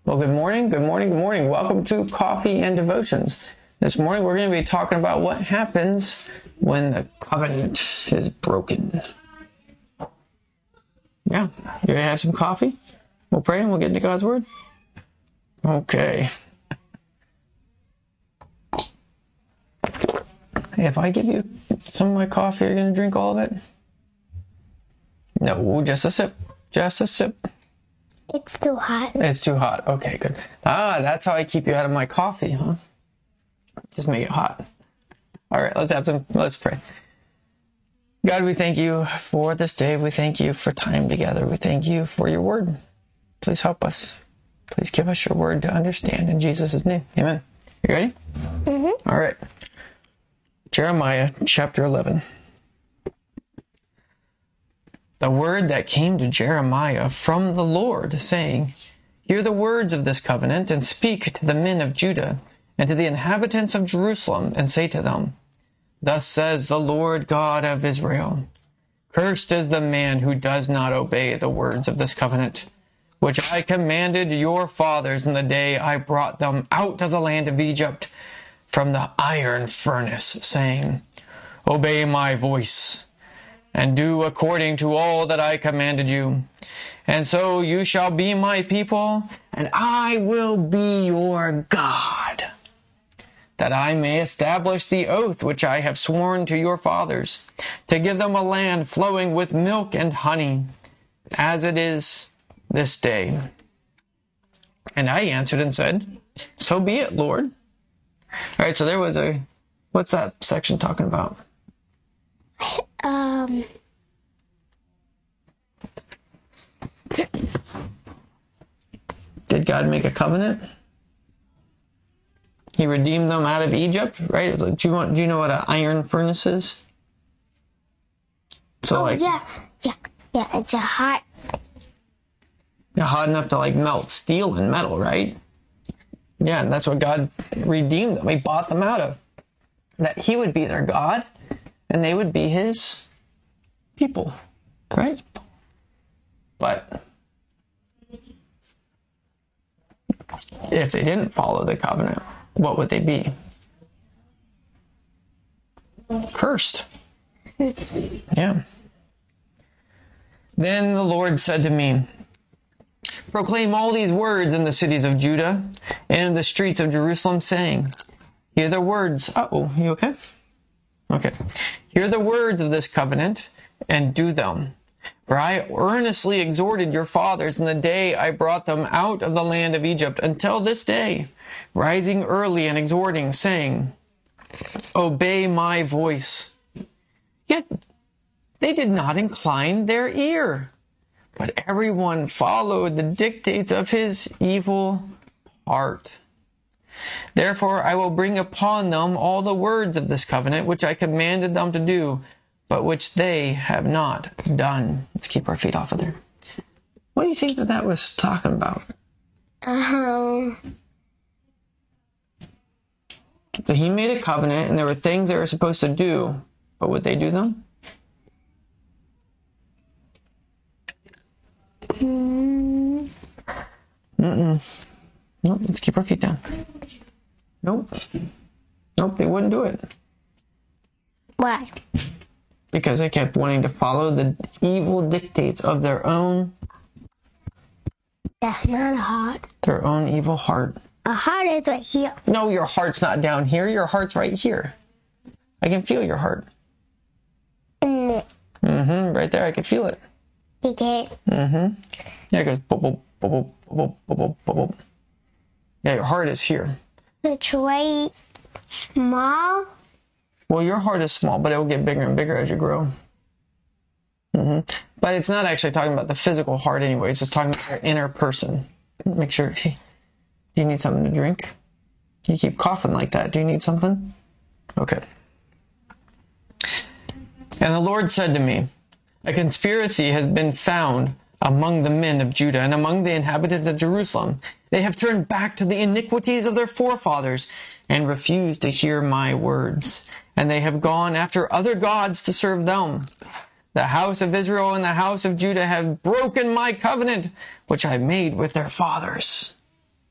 Well, good morning, good morning, good morning. Welcome to Coffee and Devotions. This morning we're going to be talking about what happens when the covenant is broken. Yeah, you going to have some coffee? We'll pray and we'll get into God's Word? Okay. Hey, if I give you some of my coffee, are you going to drink all of it? No, just a sip. Just a sip. It's too hot. It's too hot. Okay, good. That's how I keep you out of my coffee, huh? Just make it hot. All right, let's pray. God, we thank you for this day. We thank you for time together. We thank you for your word. Please help us. Please give us your word to understand. In Jesus' name, amen. You ready? Mm-hmm. All right. Jeremiah chapter 11. The word that came to Jeremiah from the Lord, saying, Hear the words of this covenant, and speak to the men of Judah, and to the inhabitants of Jerusalem, and say to them, Thus says the Lord God of Israel, Cursed is the man who does not obey the words of this covenant, which I commanded your fathers in the day I brought them out of the land of Egypt from the iron furnace, saying, Obey my voice, and do according to all that I commanded you. And so you shall be my people, and I will be your God, that I may establish the oath which I have sworn to your fathers, to give them a land flowing with milk and honey, as it is this day. And I answered and said, So be it, Lord. All right, so there was what's that section talking about? Did God make a covenant? He redeemed them out of Egypt, right? It's like, do you know what an iron furnace is? So yeah. It's hot enough to melt steel and metal, right? Yeah, and that's what God redeemed them. He bought them out of. That He would be their God, and they would be His people, right? But if they didn't follow the covenant, what would they be? Cursed. Yeah. Then the Lord said to me, Proclaim all these words in the cities of Judah and in the streets of Jerusalem, saying, Hear the words. You okay? Okay. Hear the words of this covenant and do them. For I earnestly exhorted your fathers in the day I brought them out of the land of Egypt until this day, rising early and exhorting, saying, Obey my voice. Yet they did not incline their ear, but everyone followed the dictates of his evil heart. Therefore I will bring upon them all the words of this covenant which I commanded them to do, but which they have not done. Let's keep our feet off of there. What do you think that was talking about? Um. That He made a covenant and there were things they were supposed to do, but would they do them? Nope, let's keep our feet down. Nope, they wouldn't do it. Why? Because they kept wanting to follow the evil dictates of their own... That's not a heart. Their own evil heart. A heart is right here. No, your heart's not down here. Your heart's right here. I can feel your heart. Right there, I can feel it. You can't. Yeah, it goes boop, boop, boop, boop, boop, boop, boop, boop. Yeah, your heart is here. It's right small. Well, your heart is small, but it will get bigger and bigger as you grow. But it's not actually talking about the physical heart anyways. It's talking about your inner person. Make sure, hey, do you need something to drink? You keep coughing like that. Do you need something? Okay. And the Lord said to me, A conspiracy has been found among the men of Judah and among the inhabitants of Jerusalem. They have turned back to the iniquities of their forefathers and refused to hear my words. And they have gone after other gods to serve them. The house of Israel and the house of Judah have broken my covenant, which I made with their fathers.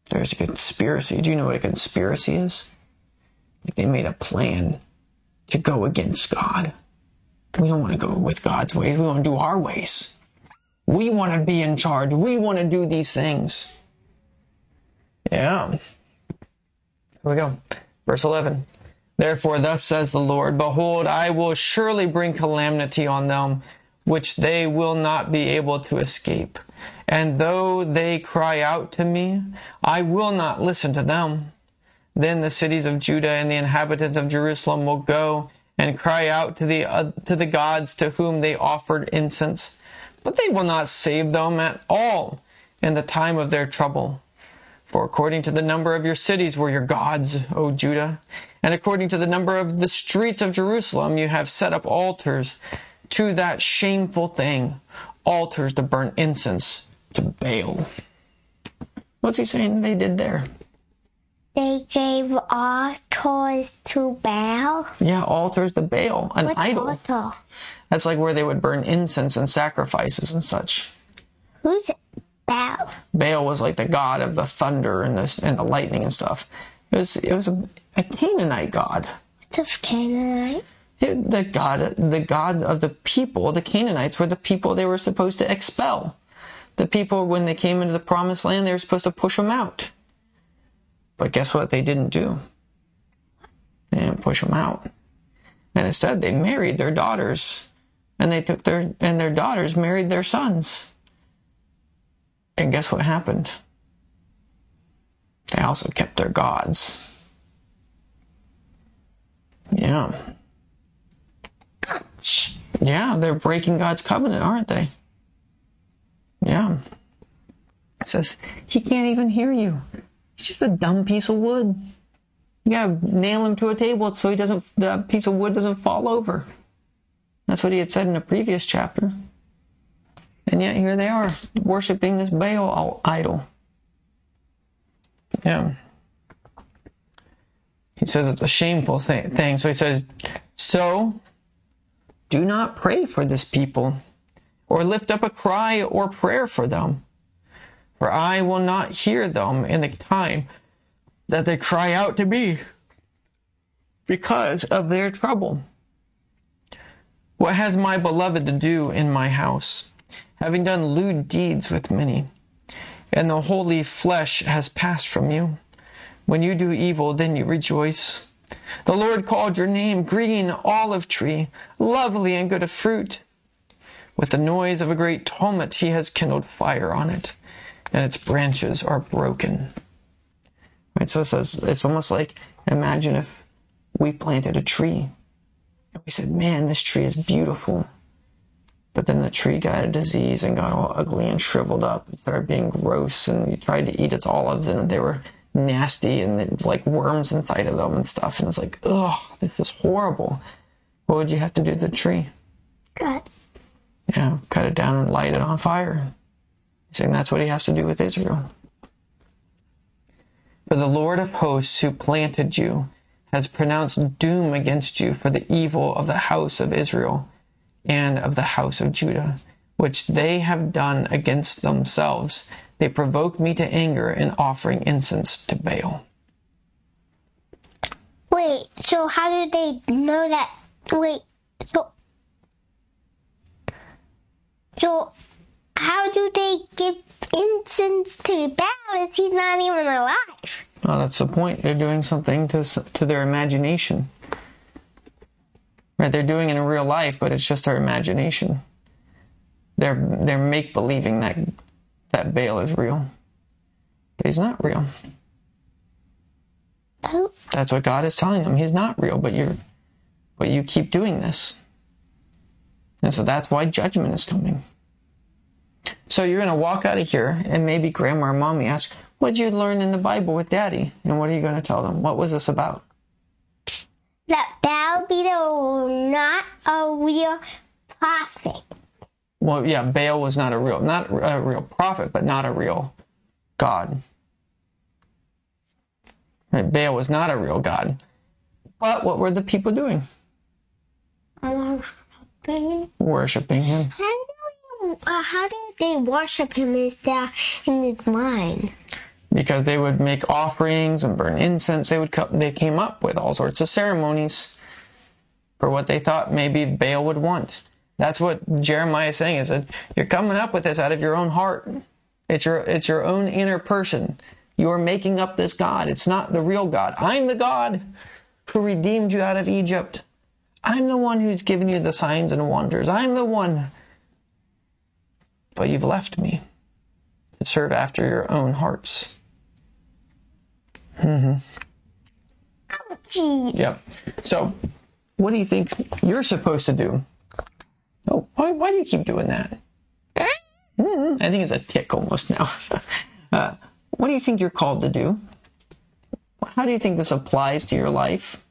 there's a conspiracy. Do you know what a conspiracy is? Like they made a plan to go against God. We don't want to go with God's ways. We want to do our ways. We want to be in charge. We want to do these things. Yeah. Here we go. Verse 11. Therefore, thus says the Lord, behold, I will surely bring calamity on them, which they will not be able to escape. And though they cry out to me, I will not listen to them. Then the cities of Judah and the inhabitants of Jerusalem will go and cry out to the gods to whom they offered incense, but they will not save them at all in the time of their trouble. For according to the number of your cities were your gods, O Judah, and according to the number of the streets of Jerusalem you have set up altars to that shameful thing, altars to burn incense to Baal. What's he saying they did there? They gave altars to Baal. Yeah, altars to Baal, an idol. Altar? That's like where they would burn incense and sacrifices and such. Who's Baal? Baal was like the god of the thunder and the lightning and stuff. It was a Canaanite god. What's a Canaanite? The god of the people. The Canaanites were the people they were supposed to expel. The people, when they came into the promised land, they were supposed to push them out. But guess what they didn't do? They didn't push them out. And instead, they married their daughters. And their daughters married their sons. And guess what happened? They also kept their gods. Yeah. Yeah, they're breaking God's covenant, aren't they? Yeah. It says, he can't even hear you. He's just a dumb piece of wood. You gotta nail him to a table so the piece of wood doesn't fall over. That's what he had said in a previous chapter. And yet here they are, worshiping this Baal idol. Yeah. He says it's a shameful thing. So he says, so do not pray for this people, or lift up a cry or prayer for them. For I will not hear them in the time that they cry out to me because of their trouble. What has my beloved to do in my house, having done lewd deeds with many? And the holy flesh has passed from you. When you do evil, then you rejoice. The Lord called your name green olive tree, lovely and good of fruit. With the noise of a great tumult he has kindled fire on it, and its branches are broken. Right, so it says, it's almost like, imagine if we planted a tree, and we said, man, this tree is beautiful. But then the tree got a disease and got all ugly and shriveled up and started being gross, and you tried to eat its olives, and they were nasty and like worms inside of them and stuff. And it's like, ugh, this is horrible. What would you have to do to the tree? Cut. Yeah, cut it down and light it on fire. He's saying that's what he has to do with Israel. For the Lord of hosts who planted you has pronounced doom against you for the evil of the house of Israel and of the house of Judah, which they have done against themselves. They provoked me to anger in offering incense to Baal. Wait, so how do they know that? Wait, so how do they give incense to Baal if he's not even alive? Well, that's the point. They're doing something to their imagination. Right? They're doing it in real life, but it's just their imagination. They're make-believing that Baal is real. But he's not real. Oh. That's what God is telling them. He's not real, but you keep doing this. And so that's why judgment is coming. So you're going to walk out of here, and maybe grandma or mommy ask, what did you learn in the Bible with daddy? And what are you going to tell them? What was this about? That Baal be not a real prophet. Well, yeah, Baal was not a real prophet, but not a real God. Right? Baal was not a real God. But what were the people doing? Worshipping him. How do they worship him in his mind? because they would make offerings and burn incense. They came up with all sorts of ceremonies for what they thought maybe Baal would want. That's what Jeremiah is saying, is that you're coming up with this out of your own heart. It's your own inner person. You're making up this God. It's not the real God. I'm the God who redeemed you out of Egypt. I'm the one who's given you the signs and wonders. I'm the one. But you've left me to serve after your own hearts. Yeah. So, what do you think you're supposed to do? Oh, why do you keep doing that? I think it's a tick almost now. What do you think you're called to do? How do you think this applies to your life?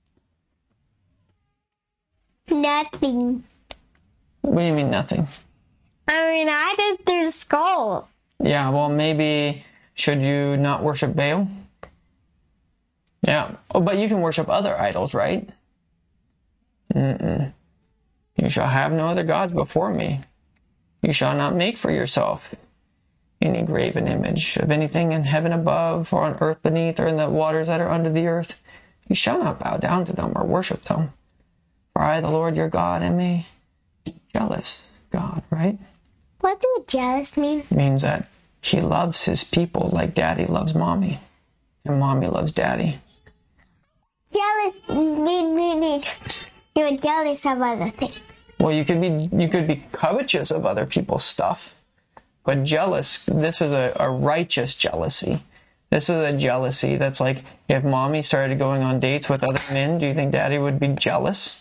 Nothing. What do you mean nothing? I did through school. Yeah, well, maybe should you not worship Baal? Yeah. Oh, but you can worship other idols, right? You shall have no other gods before me. You shall not make for yourself any graven image of anything in heaven above, or on earth beneath, or in the waters that are under the earth. You shall not bow down to them or worship them. For I, the Lord your God, am a jealous God, right? What do jealous mean? It means that he loves his people like daddy loves mommy, and mommy loves daddy. Jealous mean you're jealous of other things. Well, you could be covetous of other people's stuff, but jealous, this is a righteous jealousy. This is a jealousy that's like, if mommy started going on dates with other men, do you think daddy would be jealous?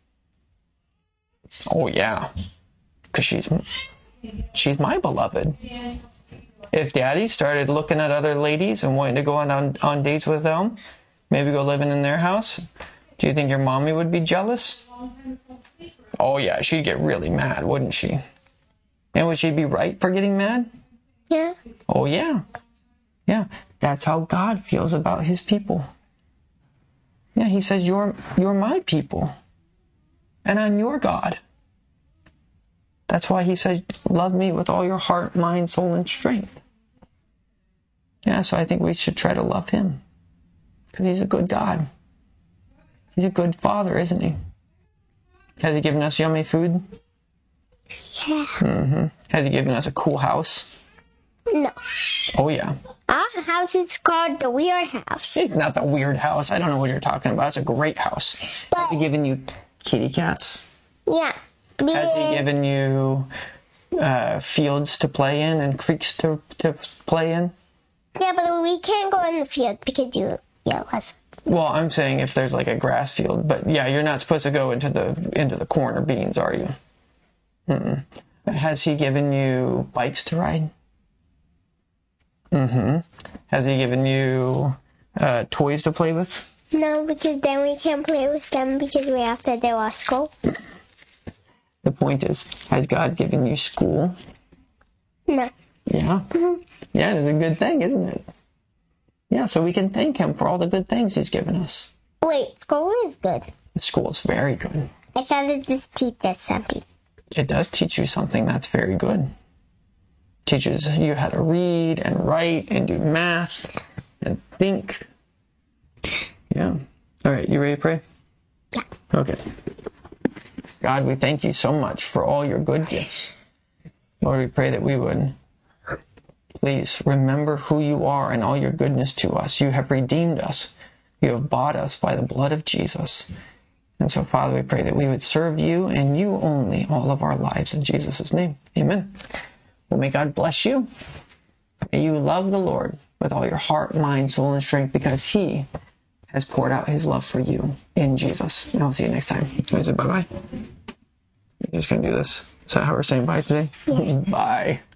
Oh yeah, because she's my beloved. If daddy started looking at other ladies and wanting to go on dates with them, maybe go living in their house, do you think your mommy would be jealous? Oh yeah, she'd get really mad, wouldn't she? And would she be right for getting mad? Yeah. Oh yeah. Yeah, that's how God feels about his people. Yeah, he says, you're my people, and I'm your God. That's why he says, love me with all your heart, mind, soul, and strength. Yeah, so I think we should try to love him, because he's a good God. He's a good father, isn't he? Has he given us yummy food? Yeah. Has he given us a cool house? No. Oh yeah. Our house is called the Weird House. It's not the weird house. I don't know what you're talking about. It's a great house. But, Has he given you kitty cats? yeah. Has he given you fields to play in and creeks to play in? Yeah, but we can't go in the field because you yell at us. Well, I'm saying if there's like a grass field, but yeah, you're not supposed to go into the corn or beans, are you? Has he given you bikes to ride? Has he given you toys to play with? No, because then we can't play with them because we have to do our school. The point is, has God given you school? No. Yeah. Yeah, it's a good thing, isn't it? Yeah, so we can thank him for all the good things he's given us. Wait, school is good. School is very good. I thought it just teaches something. It does teach you something that's very good. Teaches you how to read and write and do math and think. Yeah. All right, you ready to pray? Yeah. Okay. God, we thank you so much for all your good gifts. Lord, we pray that we would please remember who you are and all your goodness to us. You have redeemed us. You have bought us by the blood of Jesus. And so, Father, we pray that we would serve you and you only all of our lives. In Jesus' name, amen. Well, may God bless you. May you love the Lord with all your heart, mind, soul, and strength, because he has poured out his love for you in Jesus. And I'll see you next time. I say bye-bye. You're just going to do this. Is that how we're saying bye today? Bye.